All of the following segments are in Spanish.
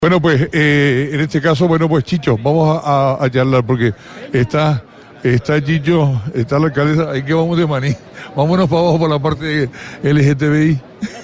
Bueno, pues en este caso, bueno, pues Chicho, vamos a charlar porque está Chicho, está la alcaldesa, ahí que vamos de maní. Vámonos para abajo por la parte LGTBI.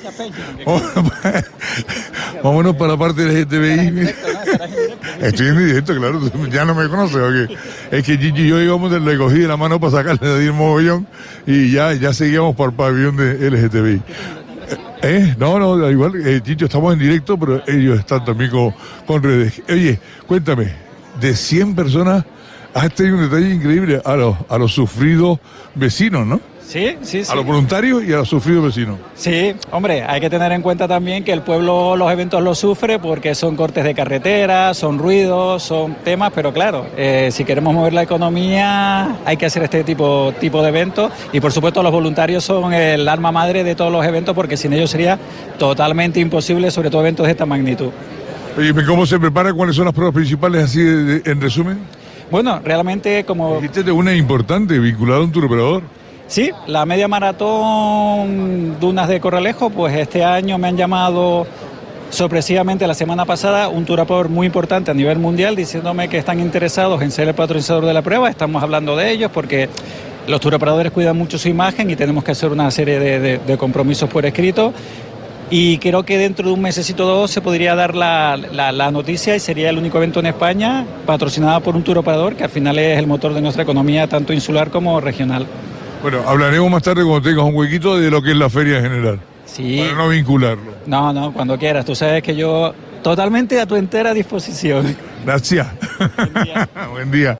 Vámonos para la parte LGTBI. Estoy en directo, claro, ya no me conoces, porque es que Chicho y yo íbamos, le cogí de la mano para sacarle de ahí el mogollón y ya seguíamos para el pabellón de LGTBI. No, igual, Chicho, estamos en directo, pero ellos están también con redes. Oye, cuéntame, de 100 personas has tenido un detalle increíble a los sufridos vecinos, ¿no? Sí. A los voluntarios y a los sufridos vecinos. Sí, hombre, hay que tener en cuenta también que el pueblo los eventos los sufre porque son cortes de carretera, son ruidos, son temas, pero claro, si queremos mover la economía hay que hacer este tipo de eventos y por supuesto los voluntarios son el alma madre de todos los eventos porque sin ellos sería totalmente imposible, sobre todo eventos de esta magnitud. Oye, ¿cómo se prepara? ¿Cuáles son las pruebas principales así en resumen? Bueno, realmente como... Dijiste de una importante, vinculada a un turoperador. Sí, la media maratón Dunas de Corralejo, pues este año me han llamado sorpresivamente la semana pasada un turoperador muy importante a nivel mundial diciéndome que están interesados en ser el patrocinador de la prueba. Estamos hablando de ellos porque los turoperadores cuidan mucho su imagen y tenemos que hacer una serie de compromisos por escrito. Y creo que dentro de un mesecito o dos se podría dar la noticia y sería el único evento en España patrocinado por un turoperador que al final es el motor de nuestra economía tanto insular como regional. Bueno, hablaremos más tarde cuando tengas un huequito de lo que es la feria en general. Sí. Para no vincularlo. No, cuando quieras. Tú sabes que yo totalmente a tu entera disposición. Gracias. Buen día. Buen día.